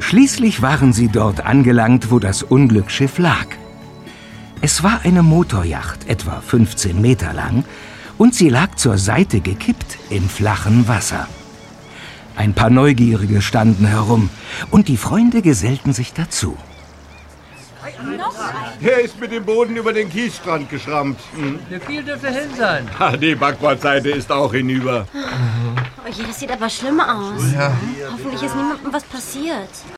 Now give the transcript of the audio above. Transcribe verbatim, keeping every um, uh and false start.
Schließlich waren sie dort angelangt, wo das Unglücksschiff lag. Es war eine Motorjacht, etwa fünfzehn Meter lang, und sie lag zur Seite gekippt im flachen Wasser. Ein paar Neugierige standen herum, und die Freunde gesellten sich dazu. Der ist mit dem Boden über den Kiesstrand geschrammt. Hm. Der Kiel dürfte hin sein. Ha, die Backbordseite ist auch hinüber. Oh je, das sieht aber schlimm aus. Ja. Hoffentlich ist niemandem was passiert.